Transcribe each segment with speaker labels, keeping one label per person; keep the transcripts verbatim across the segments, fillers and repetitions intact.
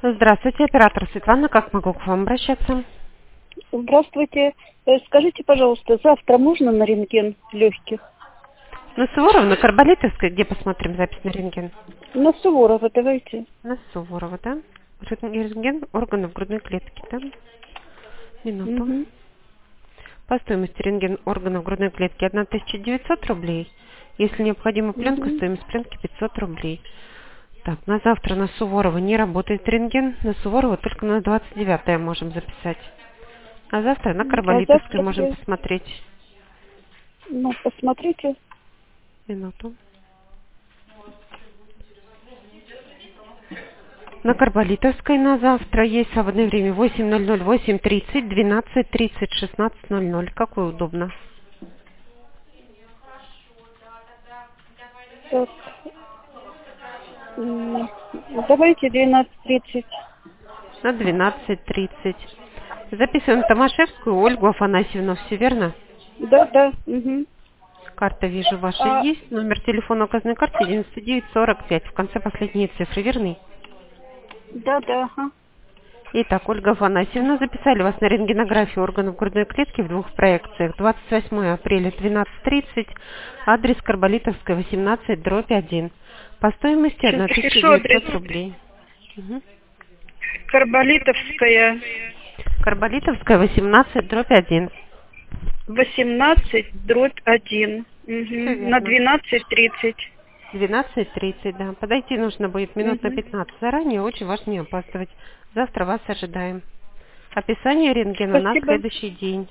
Speaker 1: Здравствуйте, оператор Светлана, как могу к вам обращаться?
Speaker 2: Здравствуйте. Э, Скажите, пожалуйста, завтра можно на рентген легких?
Speaker 1: На Суворова, на Карболитовской, где посмотрим запись на рентген?
Speaker 2: На Суворова давайте.
Speaker 1: На Суворова, да? Рентген органов грудной клетки, да? Минуту.
Speaker 2: Угу.
Speaker 1: По стоимости рентген органов грудной клетки тысяча девятьсот рублей. Если необходима пленка,
Speaker 2: Угу.
Speaker 1: стоимость пленки пятьсот рублей. Так, на завтра на Суворова не работает рентген. На Суворова только на двадцать девятое можем записать. А завтра на
Speaker 2: А
Speaker 1: Карболитовской
Speaker 2: завтра
Speaker 1: можем
Speaker 2: где?
Speaker 1: посмотреть.
Speaker 2: Ну, посмотрите.
Speaker 1: Минуту. На Карболитовской на завтра есть свободное время восемь ноль ноль, восемь тридцать, двенадцать тридцать, шестнадцать ноль ноль. Какое удобно?
Speaker 2: Так. м, Давайте двенадцать тридцать.
Speaker 1: На двенадцать тридцать. Записываем Томашевскую Ольгу Афанасьевну. Все верно?
Speaker 2: Да, да. Угу.
Speaker 1: Карта, вижу, ваша
Speaker 2: А,
Speaker 1: есть. Номер телефона указанной карте девяносто девять сорок пять. В конце последние цифры, верны?
Speaker 2: да, да, ага.
Speaker 1: Итак, Ольга Афанасьевна, записали вас на рентгенографию органов грудной клетки в двух проекциях. двадцать восьмое апреля, двенадцать тридцать, адрес Карболитовская, восемнадцать, дробь один. По стоимости
Speaker 2: Сейчас
Speaker 1: тысяча
Speaker 2: запишу адрес.
Speaker 1: девятьсот рублей. Угу.
Speaker 2: Карболитовская,
Speaker 1: Карболитовская, восемнадцать, дробь один.
Speaker 2: восемнадцать, дробь один.
Speaker 1: Все
Speaker 2: Угу. На
Speaker 1: верно.
Speaker 2: двенадцать тридцать.
Speaker 1: двенадцать тридцать, да. Подойти нужно будет минут на
Speaker 2: Угу.
Speaker 1: пятнадцать заранее, очень важно не опаздывать. Завтра вас ожидаем. Описание рентгена на
Speaker 2: Спасибо.
Speaker 1: следующий день.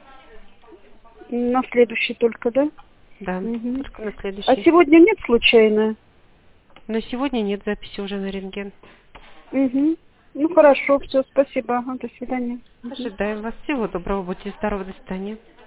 Speaker 2: На следующий только, да?
Speaker 1: Да,
Speaker 2: Угу.
Speaker 1: только на
Speaker 2: А
Speaker 1: следующий.
Speaker 2: сегодня нет случайно?
Speaker 1: Но сегодня нет записи уже на рентген.
Speaker 2: Угу. Ну хорошо, все, спасибо. Ага, до свидания. Мгм.
Speaker 1: Ожидаем вас. Всего доброго, будьте здоровы, до свидания.